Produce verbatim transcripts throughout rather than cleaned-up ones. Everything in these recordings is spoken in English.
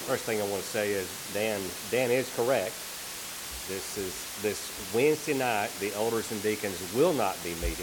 First thing I want to say is Dan Dan is correct. This is this Wednesday night. The elders and deacons will not be meeting.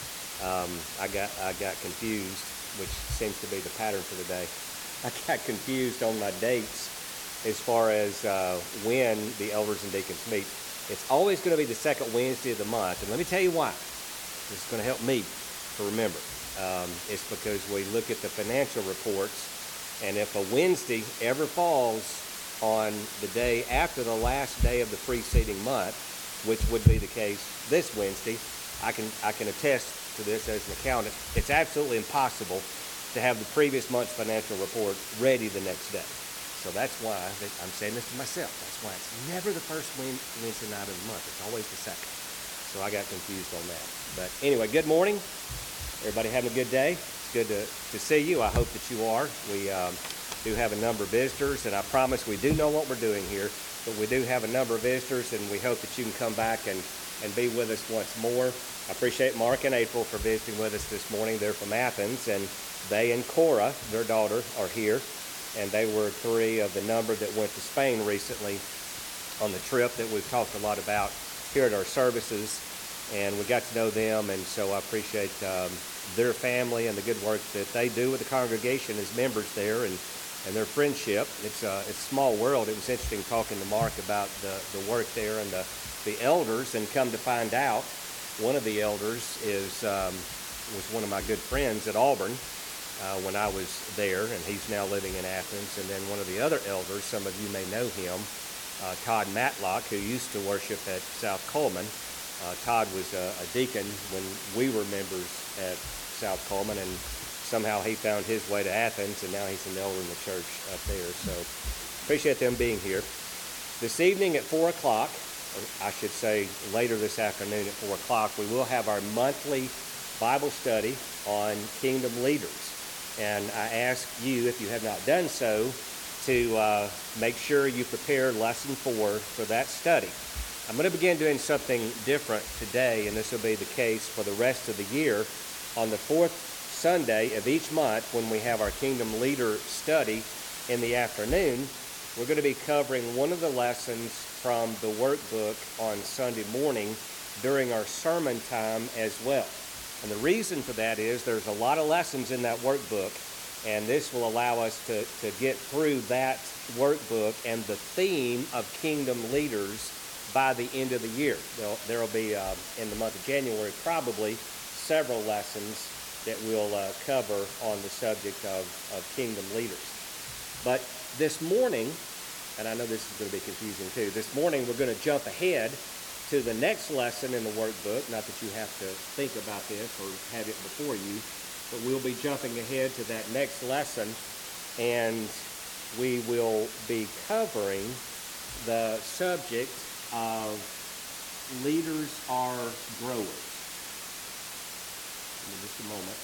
Um, I got I got confused, which seems to be the pattern for the day. I got confused on my dates as far as uh, when the elders and deacons meet. It's always going to be the second Wednesday of the month, and let me tell you why. This is going to help me to remember. Um, it's because we look at the financial reports, and if a Wednesday ever falls on the day after the last day of the preceding month, which would be the case this Wednesday, I can I can attest to this as an accountant. It's absolutely impossible to have the previous month's financial report ready the next day. So that's why I'm saying this to myself. That's why it's never the first Wednesday night of the month. It's always the second. So I got confused on that. But anyway, good morning. Everybody having a good day? It's good to, to see you. I hope that you are. We um, do have a number of visitors, and I promise we do know what we're doing here, but we do have a number of visitors, and we hope that you can come back and, and be with us once more. I appreciate Mark and April for visiting with us this morning. They're from Athens, and they and Cora, their daughter, are here, and they were three of the number that went to Spain recently on the trip that we've talked a lot about here at our services, and we got to know them, and so I appreciate um, their family and the good work that they do with the congregation as members there, and, and their friendship. It's a, it's a small world. It was interesting talking to Mark about the, the work there and the, the elders, and come to find out, one of the elders is um, was one of my good friends at Auburn uh, when I was there, and he's now living in Athens. And then one of the other elders, some of you may know him, uh, Todd Matlock, who used to worship at South Coleman. Uh, Todd was a, a deacon when we were members at South Coleman, and somehow he found his way to Athens, and now he's an elder in the church up there. So appreciate them being here. This evening at four o'clock, or I should say later this afternoon at four o'clock, we will have our monthly Bible study on kingdom leaders. And I ask you, if you have not done so, to uh, make sure you prepare lesson four for that study. I'm going to begin doing something different today, and this will be the case for the rest of the year. On the fourth Sunday of each month, when we have our Kingdom Leader study in the afternoon, we're going to be covering one of the lessons from the workbook on Sunday morning during our sermon time as well. And the reason for that is there's a lot of lessons in that workbook, and this will allow us to, to get through that workbook and the theme of kingdom leaders by the end of the year. There will be, uh, in the month of January, probably several lessons that we'll uh, cover on the subject of, of kingdom leaders. But this morning, and I know this is going to be confusing too, this morning we're going to jump ahead to the next lesson in the workbook. Not that you have to think about this or have it before you, but we'll be jumping ahead to that next lesson, and we will be covering the subject of leaders are growers. Give me just a moment.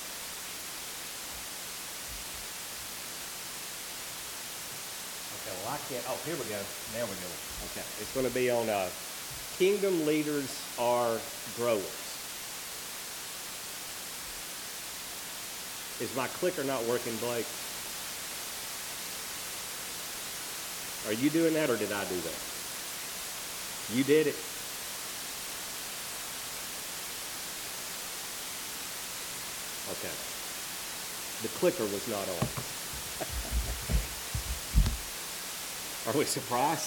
Okay, well I can't, oh, here we go. There we go. Okay, it's going to be on uh, kingdom leaders are growers. Is my clicker not working, Blake? Are you doing that, or did I do that? You did it. Okay. The clicker was not on. Are we surprised?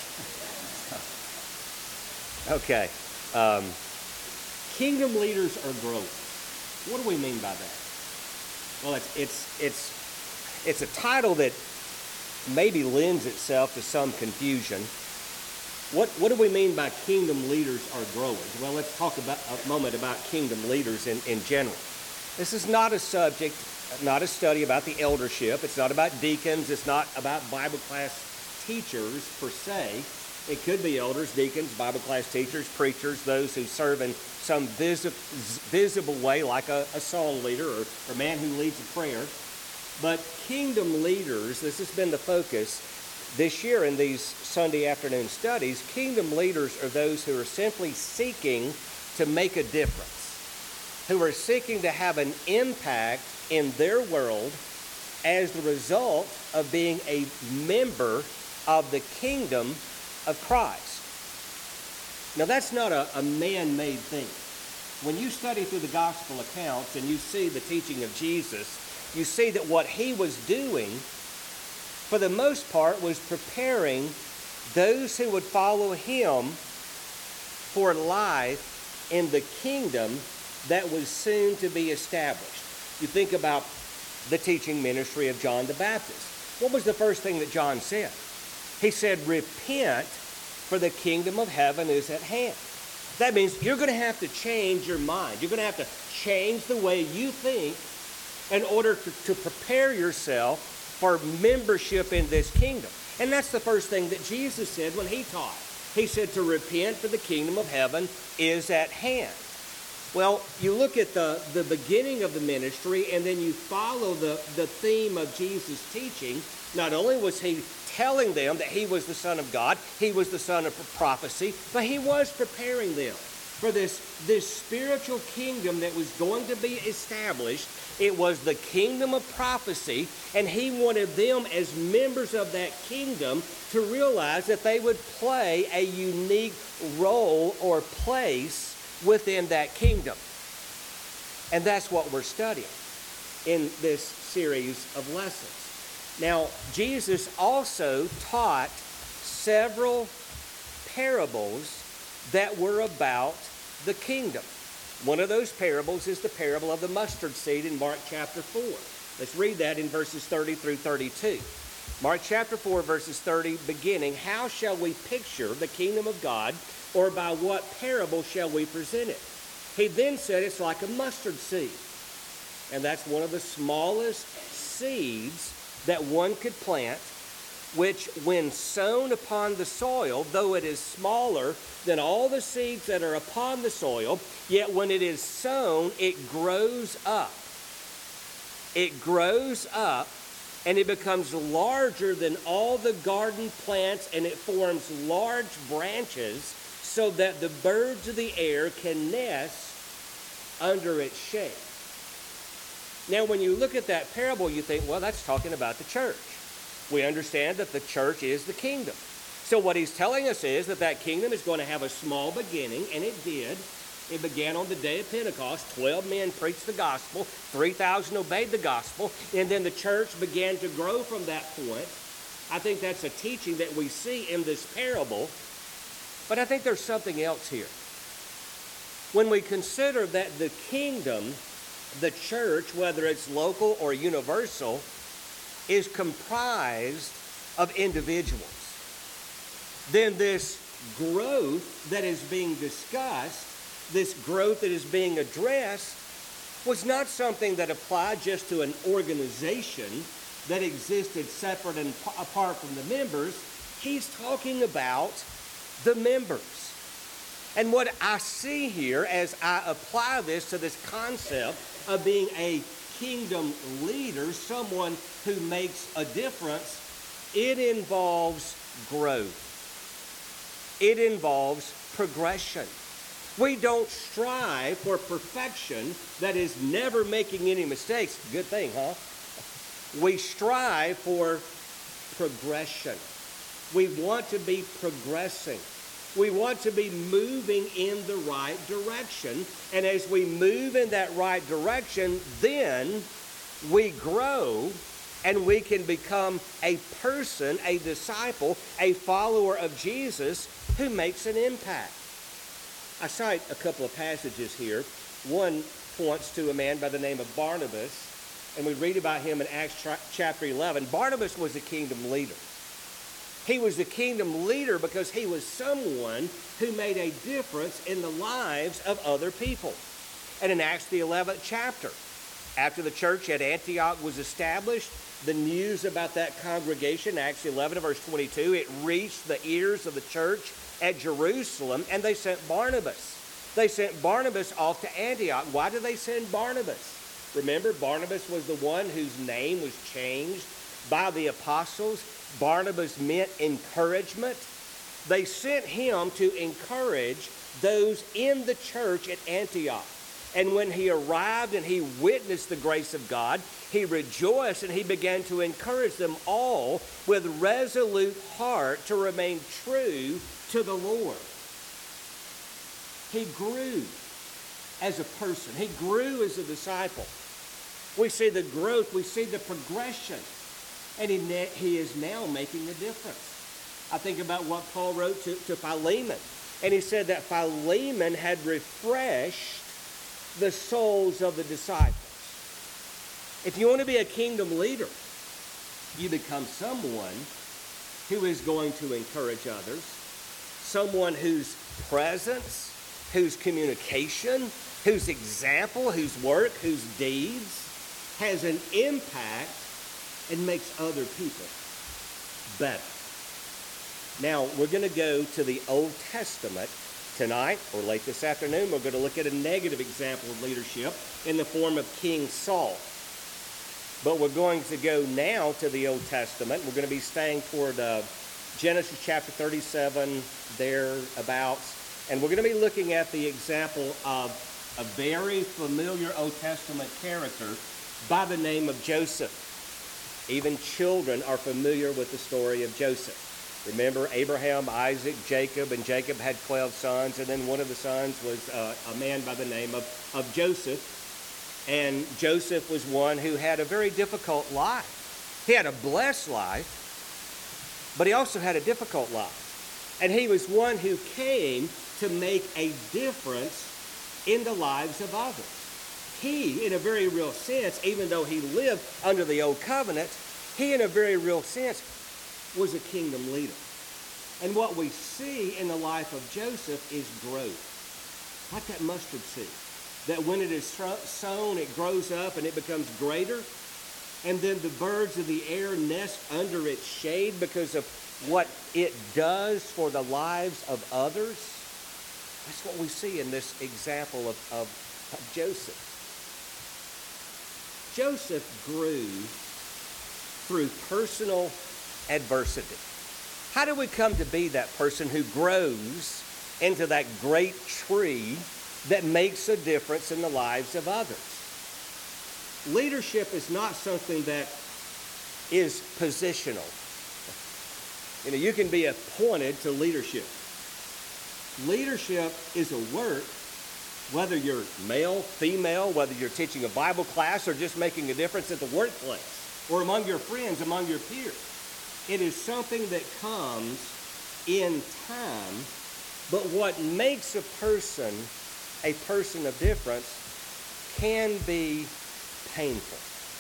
Okay. Um, kingdom leaders are growers. What do we mean by that? Well, it's it's it's it's a title that maybe lends itself to some confusion. What what do we mean by kingdom leaders are growers? Well, let's talk about a moment about kingdom leaders in, in general. This is not a subject, not a study about the eldership. It's not about deacons. It's not about Bible class teachers per se. It could be elders, deacons, Bible class teachers, preachers, those who serve in some visi- visible way, like a, a song leader or, or a man who leads a prayer. But kingdom leaders, this has been the focus this year in these Sunday afternoon studies. Kingdom leaders are those who are simply seeking to make a difference, who are seeking to have an impact in their world as the result of being a member of the kingdom of Christ. Now, that's not a, a man-made thing. When you study through the gospel accounts and you see the teaching of Jesus, you see that what he was doing, for the most part, was preparing those who would follow him for life in the kingdom that was soon to be established. You think about the teaching ministry of John the Baptist. What was the first thing that John said? He said, repent, for the kingdom of heaven is at hand. That means you're going to have to change your mind. You're going to have to change the way you think in order to, to prepare yourself for membership in this kingdom. And that's the first thing that Jesus said when he taught. He said to repent, for the kingdom of heaven is at hand. Well, you look at the, the beginning of the ministry and then you follow the, the theme of Jesus' teaching. Not only was he telling them that he was the Son of God, he was the son of prophecy, but he was preparing them for this, this spiritual kingdom that was going to be established. It was the kingdom of prophecy, and he wanted them as members of that kingdom to realize that they would play a unique role or place within that kingdom. And that's what we're studying in this series of lessons. Now, Jesus also taught several parables that were about the kingdom. One of those parables is the parable of the mustard seed in Mark chapter four. Let's read that in verses thirty through thirty-two. Mark chapter four, verses thirty, beginning, how shall we picture the kingdom of God, or by what parable shall we present it? He then said it's like a mustard seed. And that's one of the smallest seeds that one could plant, which when sown upon the soil, though it is smaller than all the seeds that are upon the soil, yet when it is sown, it grows up. It grows up and it becomes larger than all the garden plants, and it forms large branches so that the birds of the air can nest under its shade. Now, when you look at that parable, you think, well, that's talking about the church. We understand that the church is the kingdom. So what he's telling us is that that kingdom is going to have a small beginning, and it did. It began on the day of Pentecost. Twelve men preached the gospel. three thousand obeyed the gospel. And then the church began to grow from that point. I think that's a teaching that we see in this parable. But I think there's something else here. When we consider that the kingdom, the church, whether it's local or universal, is comprised of individuals, then this growth that is being discussed, this growth that is being addressed, was not something that applied just to an organization that existed separate and apart from the members. He's talking about the members. And what I see here as I apply this to this concept of being a kingdom leader, someone who makes a difference, it involves growth. It involves progression. We don't strive for perfection, that is never making any mistakes. Good thing, huh? We strive for progression. We want to be progressing. We want to be moving in the right direction. And as we move in that right direction, then we grow and we can become a person, a disciple, a follower of Jesus who makes an impact. I cite a couple of passages here. One points to a man by the name of Barnabas, and we read about him in Acts chapter eleven. Barnabas was a kingdom leader. He was the kingdom leader because he was someone who made a difference in the lives of other people. And in Acts the eleventh chapter, after the church at Antioch was established, the news about that congregation, Acts eleven verse twenty-two, it reached the ears of the church at Jerusalem, and they sent Barnabas. They sent Barnabas off to Antioch. Why did they send Barnabas? Remember, Barnabas was the one whose name was changed by the apostles. Barnabas meant encouragement. They sent him to encourage those in the church at Antioch. And when he arrived and he witnessed the grace of God, he rejoiced and he began to encourage them all with resolute heart to remain true to the Lord. He grew as a person. He grew as a disciple. We see the growth. We see the progression. And he, he is now making a difference. I think about what Paul wrote to, to Philemon. And he said that Philemon had refreshed the souls of the disciples. If you want to be a kingdom leader, you become someone who is going to encourage others, someone whose presence, whose communication, whose example, whose work, whose deeds has an impact and makes other people better. Now, we're going to go to the Old Testament tonight, or late this afternoon. We're going to look at a negative example of leadership in the form of King Saul. But we're going to go now to the Old Testament. We're going to be staying toward uh, Genesis chapter thirty-seven, thereabouts. And we're going to be looking at the example of a very familiar Old Testament character by the name of Joseph. Even children are familiar with the story of Joseph. Remember, Abraham, Isaac, Jacob, and Jacob had twelve sons, and then one of the sons was uh, a man by the name of, of Joseph. And Joseph was one who had a very difficult life. He had a blessed life, but he also had a difficult life. And he was one who came to make a difference in the lives of others. He, in a very real sense, even though he lived under the old covenant, he, in a very real sense, was a kingdom leader. And what we see in the life of Joseph is growth, like that mustard seed, that when it is sown, it grows up and it becomes greater, and then the birds of the air nest under its shade because of what it does for the lives of others. That's what we see in this example of, of, of Joseph. Joseph grew through personal adversity. How do we come to be that person who grows into that great tree that makes a difference in the lives of others? Leadership is not something that is positional. You know, you can be appointed to leadership. Leadership is a work, whether you're male, female, whether you're teaching a Bible class or just making a difference at the workplace or among your friends, among your peers. It is something that comes in time, but what makes a person a person of difference can be painful.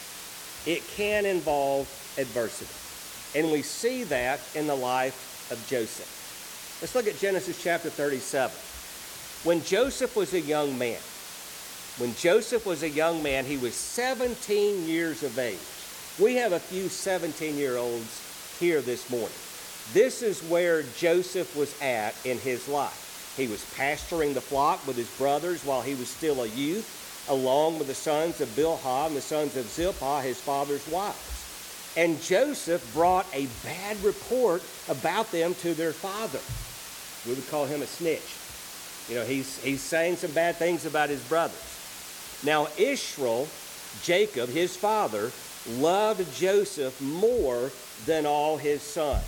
It can involve adversity. And we see that in the life of Joseph. Let's look at Genesis chapter thirty-seven. When Joseph was a young man, when Joseph was a young man, he was seventeen years of age. We have a few seventeen-year-olds here this morning. This is where Joseph was at in his life. He was pasturing the flock with his brothers while he was still a youth, along with the sons of Bilhah and the sons of Zilpah, his father's wives. And Joseph brought a bad report about them to their father. We would call him a snitch. You know, he's, he's saying some bad things about his brothers. Now, Israel, Jacob, his father, loved Joseph more than all his sons.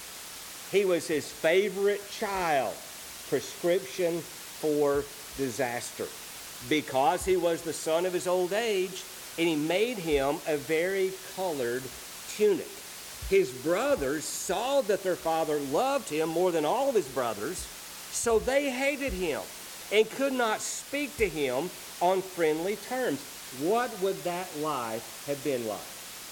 He was his favorite child. Prescription for disaster. Because he was the son of his old age, and he made him a vari-colored tunic. His brothers saw that their father loved him more than all of his brothers, so they hated him and could not speak to him on friendly terms. What would that life have been like?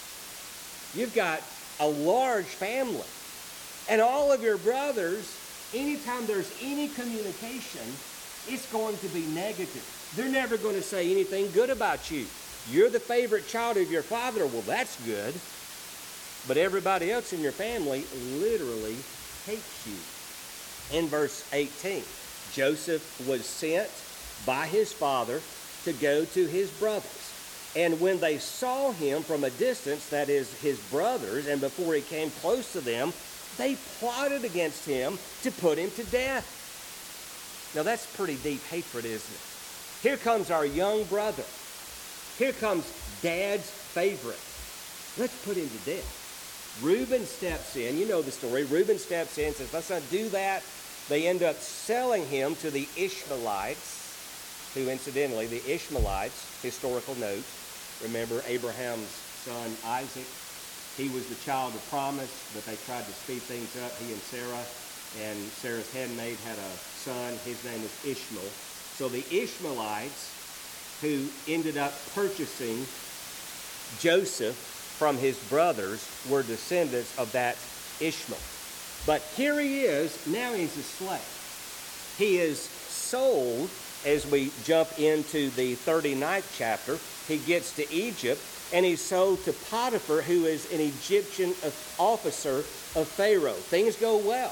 You've got a large family, and all of your brothers, anytime there's any communication, it's going to be negative. They're never going to say anything good about you. You're the favorite child of your father. Well, that's good. But everybody else in your family literally hates you. In verse eighteen, Joseph was sent by his father to go to his brothers. And when they saw him from a distance, that is his brothers, and before he came close to them, they plotted against him to put him to death. Now that's pretty deep hatred, isn't it? Here comes our young brother. Here comes Dad's favorite. Let's put him to death. Reuben steps in. You know the story. Reuben steps in and says, let's not do that. They end up selling him to the Ishmaelites, who incidentally, the Ishmaelites, historical note, remember Abraham's son Isaac. He was the child of promise, but they tried to speed things up, he and Sarah. And Sarah's handmaid had a son. His name was Ishmael. So the Ishmaelites, who ended up purchasing Joseph from his brothers, were descendants of that Ishmael. But here he is. Now he's a slave. He is sold as we jump into the thirty-ninth chapter. He gets to Egypt, and he's sold to Potiphar, who is an Egyptian officer of Pharaoh. Things go well.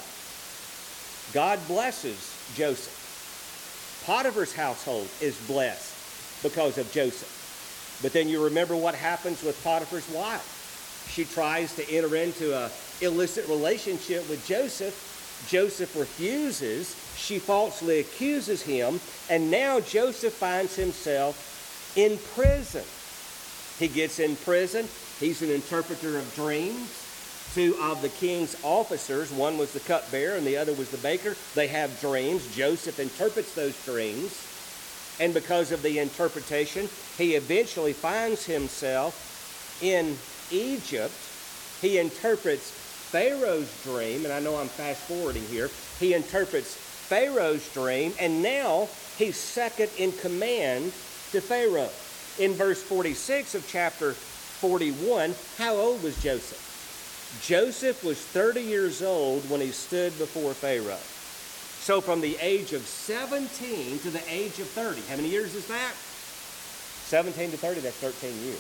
God blesses Joseph. Potiphar's household is blessed because of Joseph. But then you remember what happens with Potiphar's wife. She tries to enter into an illicit relationship with Joseph. Joseph refuses. She falsely accuses him. And now Joseph finds himself in prison. He gets in prison. He's an interpreter of dreams. Two of the king's officers, one was the cupbearer and the other was the baker, they have dreams. Joseph interprets those dreams. And because of the interpretation, he eventually finds himself in Egypt. He interprets Pharaoh's dream, and I know I'm fast forwarding here. He interprets Pharaoh's dream, and now he's second in command to Pharaoh. In verse forty-six of chapter forty-one, how old was Joseph? Joseph was thirty years old when he stood before Pharaoh. So from the age of seventeen to the age of thirty, how many years is that? seventeen to thirty, that's thirteen years.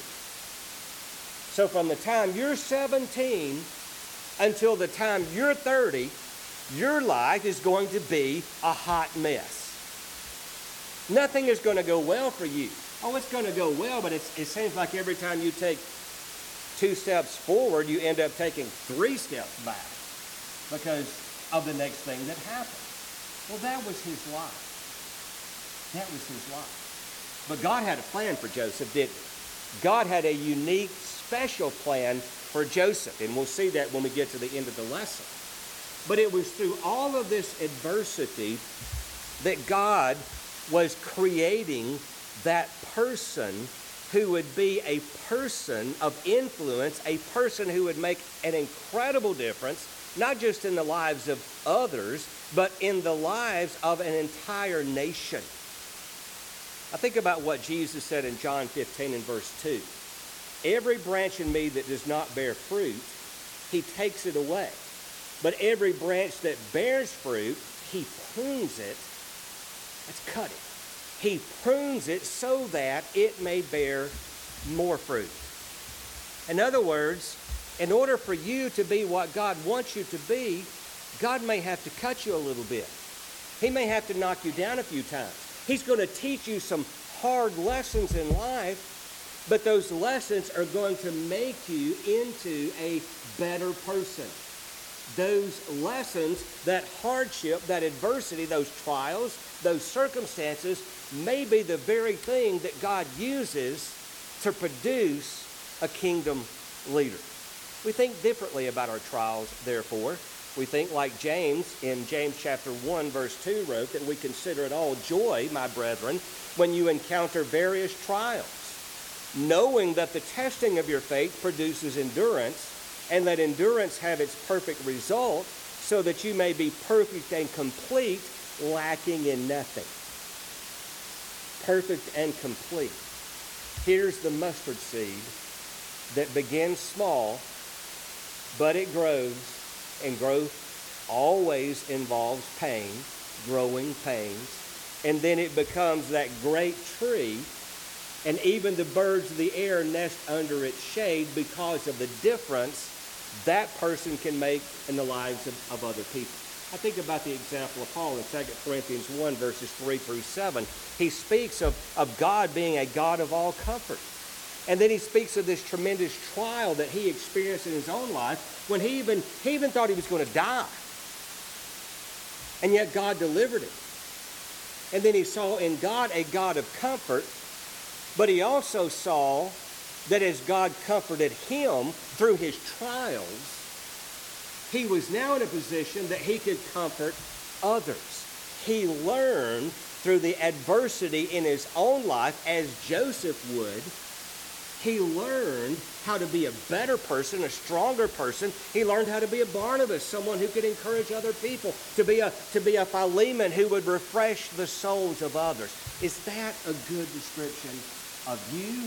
So from the time you're seventeen until the time you're thirty, your life is going to be a hot mess. Nothing is going to go well for you. Oh, it's going to go well, but it's, it seems like every time you take two steps forward, you end up taking three steps back because of the next thing that happened. Well, that was his life. That was his life. But God had a plan for Joseph, didn't he? God had a unique, special plan for Joseph, and we'll see that when we get to the end of the lesson. But it was through all of this adversity that God was creating that person who would be a person of influence, a person who would make an incredible difference, not just in the lives of others, but in the lives of an entire nation. I think about what Jesus said in John fifteen and verse two. Every branch in me that does not bear fruit, he takes it away. But every branch that bears fruit, he prunes it. Let's cut it. He prunes it so that it may bear more fruit. In other words, in order for you to be what God wants you to be, God may have to cut you a little bit. He may have to knock you down a few times. He's going to teach you some hard lessons in life, but those lessons are going to make you into a better person. Those lessons, that hardship, that adversity, those trials, those circumstances may be the very thing that God uses to produce a kingdom leader. We think differently about our trials, therefore. We think like James in James chapter one, verse two wrote, that we consider it all joy, my brethren, when you encounter various trials, knowing that the testing of your faith produces endurance, and that endurance have its perfect result, so that you may be perfect and complete, lacking in nothing. Perfect and complete. Here's the mustard seed that begins small, but it grows, and growth always involves pain, growing pains, and then it becomes that great tree, and even the birds of the air nest under its shade because of the difference that person can make in the lives of, of other people. I think about the example of Paul in Second Corinthians one, verses three through seven. He speaks of, of God being a God of all comfort. And then he speaks of this tremendous trial that he experienced in his own life when he even, he even thought he was going to die. And yet God delivered him. And then he saw in God a God of comfort, but he also saw that as God comforted him through his trials, he was now in a position that he could comfort others. He learned through the adversity in his own life, as Joseph would, he learned how to be a better person, a stronger person. He learned how to be a Barnabas, someone who could encourage other people, to be a, to be a Philemon who would refresh the souls of others. Is that a good description of you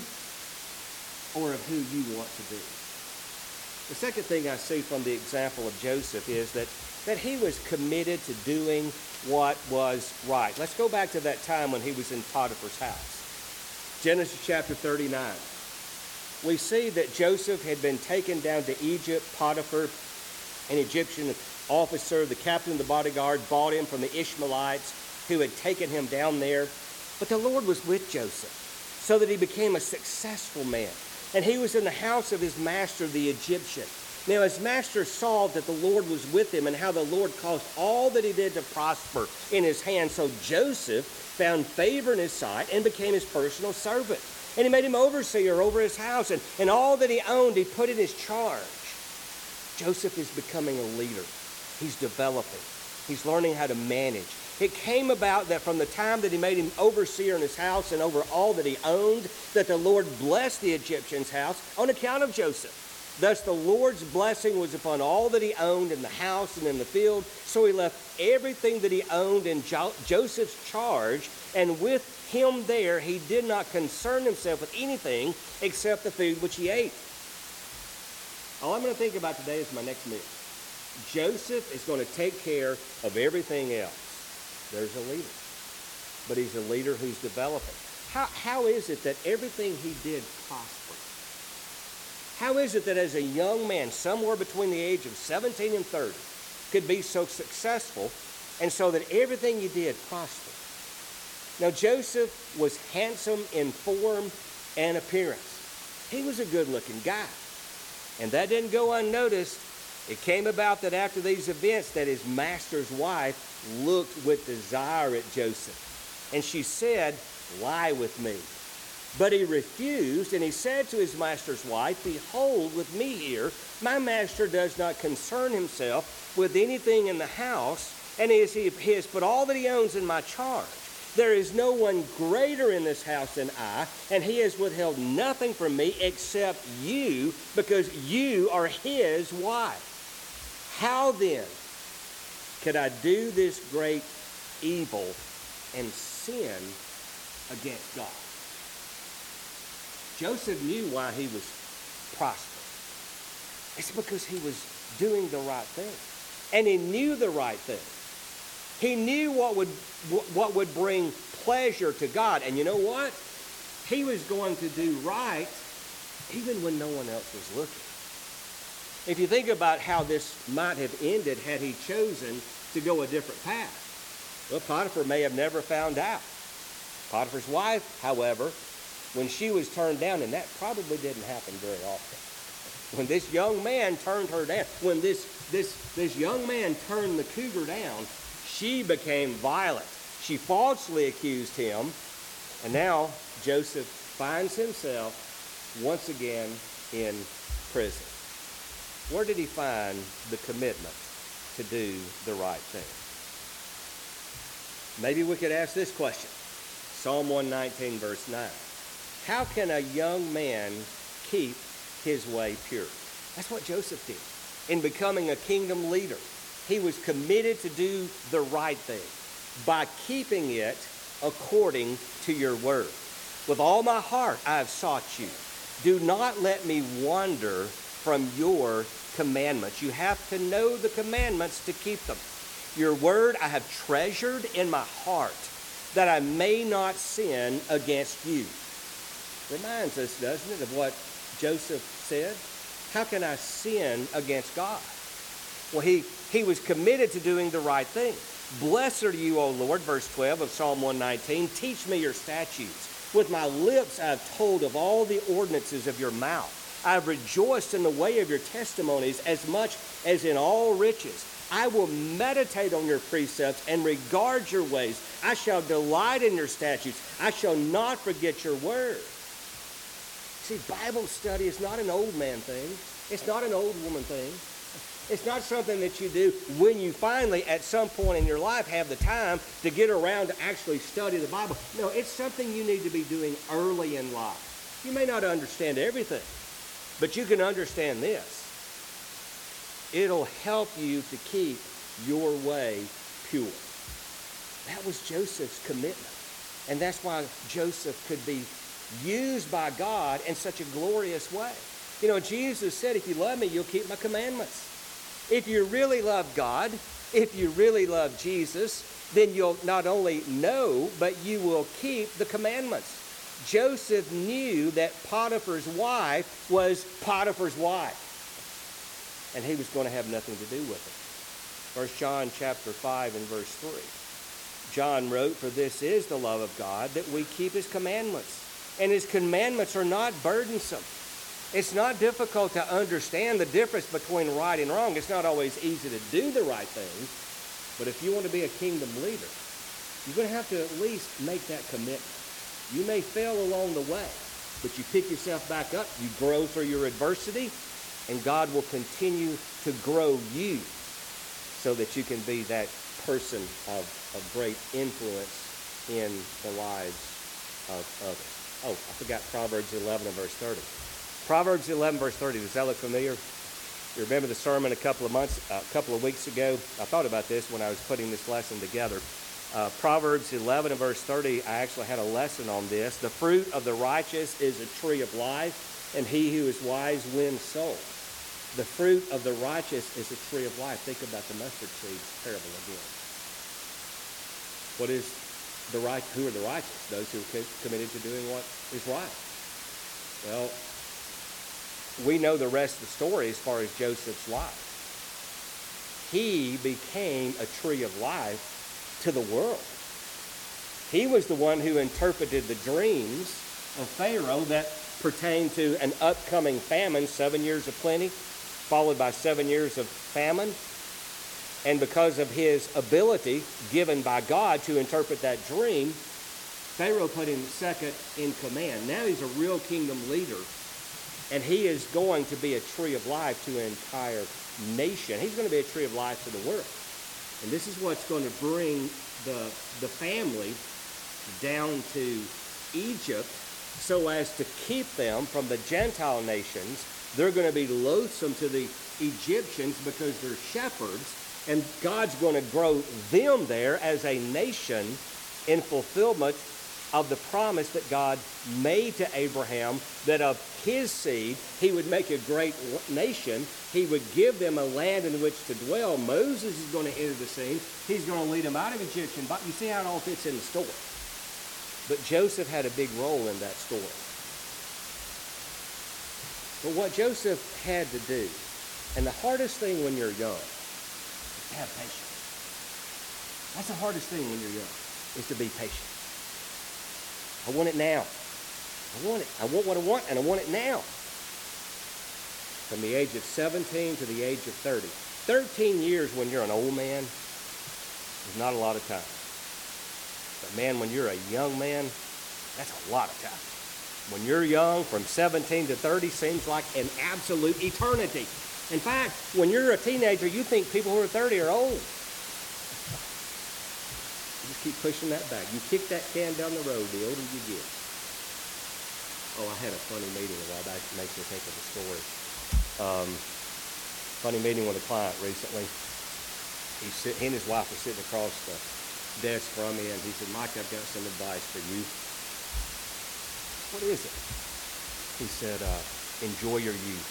or of who you want to be? The second thing I see from the example of Joseph is that, that he was committed to doing what was right. Let's go back to that time when he was in Potiphar's house. Genesis chapter thirty-nine. We see that Joseph had been taken down to Egypt. Potiphar, an Egyptian officer, the captain of the bodyguard, bought him from the Ishmaelites who had taken him down there. But the Lord was with Joseph so that he became a successful man. And he was in the house of his master, the Egyptian. Now, his master saw that the Lord was with him and how the Lord caused all that he did to prosper in his hand. So Joseph found favor in his sight and became his personal servant. And he made him overseer over his house, and, and all that he owned he put in his charge. Joseph is becoming a leader. He's developing. He's learning how to manage. It came about that from the time that he made him overseer in his house and over all that he owned, that the Lord blessed the Egyptian's house on account of Joseph. Thus the Lord's blessing was upon all that he owned in the house and in the field. So he left everything that he owned in jo- Joseph's charge, and with him there he did not concern himself with anything except the food which he ate. All I'm going to think about today is my next meal. Joseph is going to take care of everything else. There's a leader. But he's a leader who's developing. How, how is it that everything he did prospered? How is it that as a young man, somewhere between the age of seventeen and thirty, could be so successful and so that everything you did prospered? Now, Joseph was handsome in form and appearance. He was a good-looking guy. And that didn't go unnoticed. It came about that after these events that his master's wife looked with desire at Joseph. And she said, "Lie with me." But he refused, and he said to his master's wife, "Behold, with me here, my master does not concern himself with anything in the house, and he has, he has put all that he owns in my charge. There is no one greater in this house than I, and he has withheld nothing from me except you, because you are his wife. How then could I do this great evil and sin against God?" Joseph knew why he was prosperous. It's because he was doing the right thing. And he knew the right thing. He knew what would what would bring pleasure to God. And you know what? He was going to do right even when no one else was looking. If you think about how this might have ended had he chosen to go a different path, well, Potiphar may have never found out. Potiphar's wife, however, when she was turned down, and that probably didn't happen very often, when this young man turned her down, when this, this, this young man turned the cougar down, she became violent. She falsely accused him, and now Joseph finds himself once again in prison. Where did he find the commitment to do the right thing? Maybe we could ask this question. Psalm one nineteen, verse nine. How can a young man keep his way pure? That's what Joseph did in becoming a kingdom leader. He was committed to do the right thing by keeping it according to your word. With all my heart I have sought you. Do not let me wander from your commandments. You have to know the commandments to keep them. Your word I have treasured in my heart, that I may not sin against you. Reminds us, doesn't it, of what Joseph said? How can I sin against God? Well, he, he was committed to doing the right thing. Blessed are you, O Lord, verse twelve of Psalm one nineteen. Teach me your statutes. With my lips I have told of all the ordinances of your mouth. I have rejoiced in the way of your testimonies as much as in all riches. I will meditate on your precepts and regard your ways. I shall delight in your statutes. I shall not forget your word. See, Bible study is not an old man thing. It's not an old woman thing. It's not something that you do when you finally, at some point in your life, have the time to get around to actually study the Bible. No, it's something you need to be doing early in life. You may not understand everything, but you can understand this. It'll help you to keep your way pure. That was Joseph's commitment. And that's why Joseph could be used by God in such a glorious way. You know, Jesus said, if you love me, you'll keep my commandments. If you really love God, if you really love Jesus, then you'll not only know, but you will keep the commandments. Joseph knew that Potiphar's wife was Potiphar's wife, and he was going to have nothing to do with it. First John chapter five and verse three. John wrote, for this is the love of God, that we keep his commandments. And his commandments are not burdensome. It's not difficult to understand the difference between right and wrong. It's not always easy to do the right things. But if you want to be a kingdom leader, you're going to have to at least make that commitment. You may fail along the way, but you pick yourself back up, you grow through your adversity, and God will continue to grow you so that you can be that person of, of great influence in the lives of others. Oh, I forgot Proverbs eleven and verse thirty. Proverbs eleven, verse thirty. Does that look familiar? You remember the sermon a couple of months, a couple of weeks ago? I thought about this when I was putting this lesson together. Uh, Proverbs eleven and verse thirty, I actually had a lesson on this. The fruit of the righteous is a tree of life, and he who is wise wins souls. The fruit of the righteous is a tree of life. Think about the mustard seed parable again. What is the right? Who are the righteous? Those who are committed to doing what is right. Well, we know the rest of the story as far as Joseph's life. He became a tree of life to the world. He was the one who interpreted the dreams of Pharaoh that pertained to an upcoming famine, seven years of plenty, followed by seven years of famine. And because of his ability given by God to interpret that dream, Pharaoh put him second in command. Now he's a real kingdom leader, and he is going to be a tree of life to an entire nation. He's going to be a tree of life to the world. And this is what's going to bring the, the family down to Egypt so as to keep them from the Gentile nations. They're going to be loathsome to the Egyptians because they're shepherds, and God's going to grow them there as a nation in fulfillment of the promise that God made to Abraham, that of his seed he would make a great nation. He would give them a land in which to dwell. Moses is going to enter the scene. He's going to lead them out of Egyptian. But you see how it all fits in the story. But Joseph had a big role in that story. But what Joseph had to do, and the hardest thing when you're young, is to have patience. That's the hardest thing when you're young, is to be patient. I want it now. I want it. I want what I want, and I want it now. From the age of seventeen to the age of thirty. thirteen years when you're an old man is not a lot of time. But man, when you're a young man, that's a lot of time. When you're young, from seventeen to thirty seems like an absolute eternity. In fact, when you're a teenager, you think people who are thirty are old. You just keep pushing that back. You kick that can down the road the older you get. Oh, I had a funny meeting a while back. It makes me think of a story. Um, funny meeting with a client recently. He, sit, he and his wife were sitting across the desk from me, and he said, Mike, I've got some advice for you. What is it? He said, uh, enjoy your youth.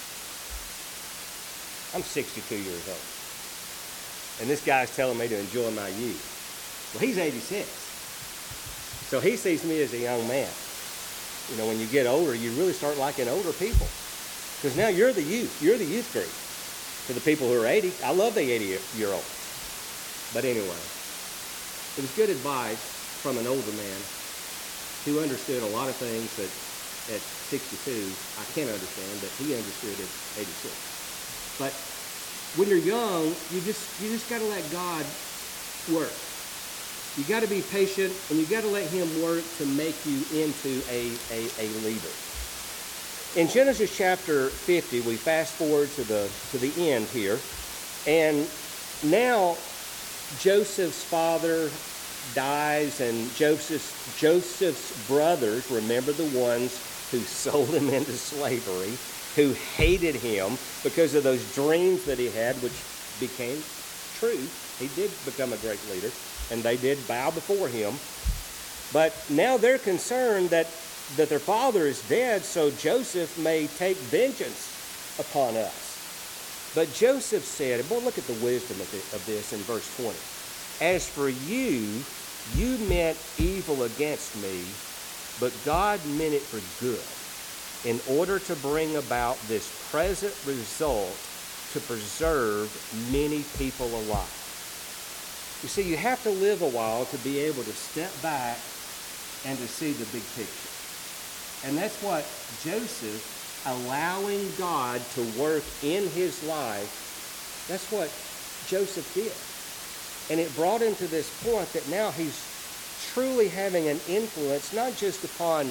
I'm sixty-two years old. And this guy's telling me to enjoy my youth. Well, he's eighty-six. So he sees me as a young man. You know, when you get older, you really start liking older people. Because now you're the youth. You're the youth group. To the people who are eighty, I love the eighty-year-old. But anyway, it was good advice from an older man who understood a lot of things that at sixty-two I can't understand, but he understood at eighty-six. But when you're young, you just you just got to let God work. You got to be patient, and you got to let him work to make you into a, a, a leader. In Genesis chapter fifty, we fast forward to the to the end here, and now Joseph's father dies, and Joseph's Joseph's brothers, remember the ones who sold him into slavery, who hated him because of those dreams that he had, which became true. He did become a great leader, and they did bow before him. But now they're concerned that, that their father is dead, so Joseph may take vengeance upon us. But Joseph said, and boy, look at the wisdom of, the, of this in verse twenty. As for you, you meant evil against me, but God meant it for good, in order to bring about this present result to preserve many people alive. You see, you have to live a while to be able to step back and to see the big picture. And that's what Joseph, allowing God to work in his life, that's what Joseph did. And it brought him to this point that now he's truly having an influence, not just upon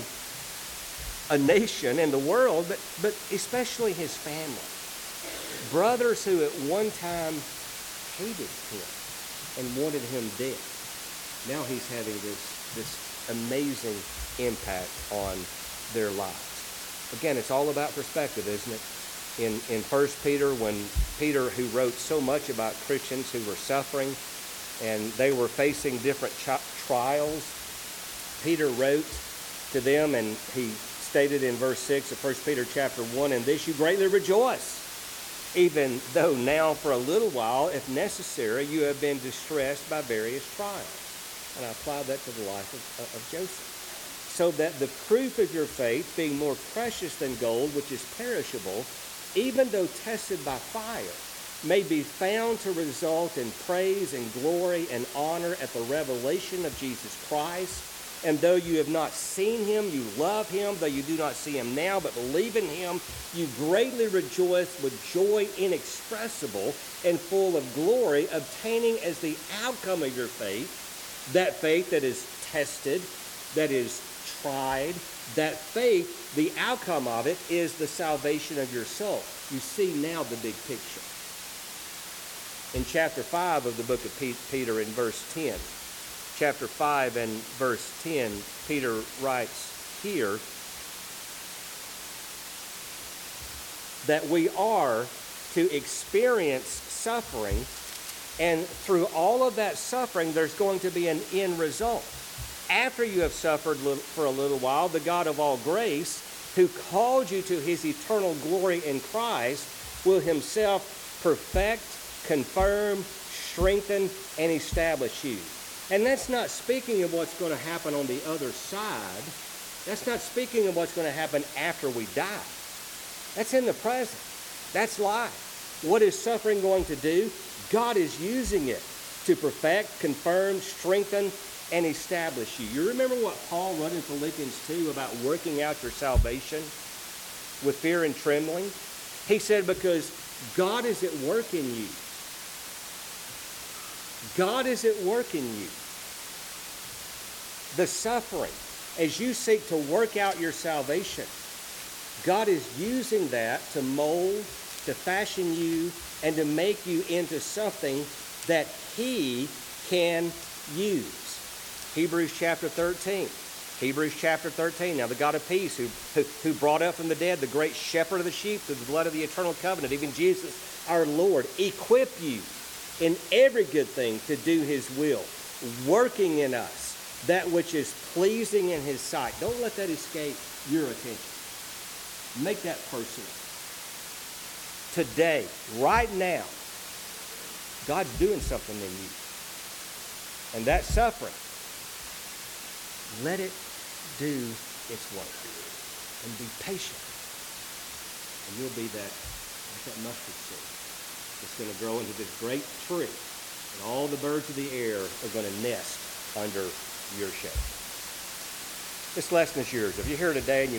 a nation and the world, but, but especially his family. Brothers who at one time hated him and wanted him dead. Now he's having this, this amazing impact on their lives. Again, it's all about perspective, isn't it? In, in First Peter, when Peter, who wrote so much about Christians who were suffering and they were facing different ch- trials, Peter wrote to them, and he stated in verse six of First Peter chapter one, "In this you greatly rejoice, even though now for a little while, if necessary, you have been distressed by various trials." And I applied that to the life of, of Joseph. "So that the proof of your faith, being more precious than gold, which is perishable, even though tested by fire, may be found to result in praise and glory and honor at the revelation of Jesus Christ. And though you have not seen him, you love him. Though you do not see him now, but believe in him, you greatly rejoice with joy inexpressible and full of glory, obtaining as the outcome of your faith, that faith that is tested, that is tried, that faith, the outcome of it is the salvation of your soul." You see now the big picture. In chapter five of the book of Peter, in verse ten, chapter five and verse ten, Peter writes here that we are to experience suffering, and through all of that suffering, there's going to be an end result. After you have suffered for a little while, the God of all grace, who called you to his eternal glory in Christ, will himself perfect, confirm, strengthen, and establish you. And that's not speaking of what's going to happen on the other side. That's not speaking of what's going to happen after we die. That's in the present. That's life. What is suffering going to do? God is using it to perfect, confirm, strengthen, and establish you. You remember what Paul wrote in Philippians two about working out your salvation with fear and trembling? He said, because God is at work in you. God is at work in you. The suffering, as you seek to work out your salvation, God is using that to mold, to fashion you, and to make you into something that he can use. Hebrews chapter thirteen. Hebrews chapter thirteen. Now the God of peace, who, who, who brought up from the dead the great shepherd of the sheep through the blood of the eternal covenant, even Jesus our Lord, equip you in every good thing to do his will, working in us that which is pleasing in his sight. Don't let that escape your attention. Make that personal. Today, right now, God's doing something in you. And that suffering, let it do its work. And be patient. And you'll be that, like that mustard seed. It's going to grow into this great tree. And all the birds of the air are going to nest under your shade. This lesson is yours. If you're here today and you